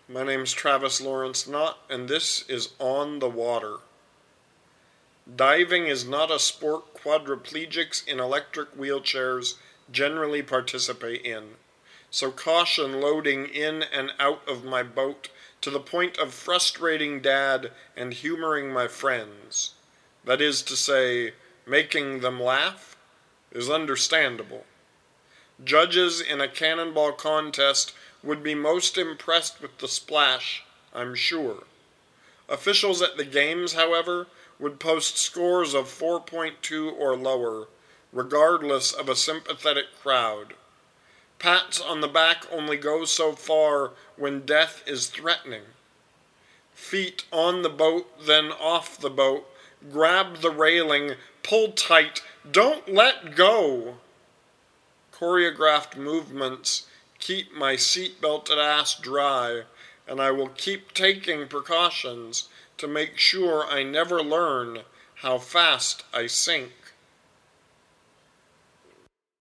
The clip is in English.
My name's Travis Lawrence Knott, and this is On the Water. Diving is not a sport quadriplegics in electric wheelchairs generally participate in, so caution loading in and out of my boat to the point of frustrating Dad and humoring my friends, that is to say, making them laugh, is understandable. Judges in a cannonball contest would be most impressed with the splash, I'm sure. Officials at the games, however, would post scores of 4.2 or lower, regardless of a sympathetic crowd. Pats on the back only go so far when death is threatening. Feet on the boat, then off the boat, grab the railing, pull tight, don't let go. Choreographed movements keep my seat-belted ass dry, and I will keep taking precautions to make sure I never learn how fast I sink.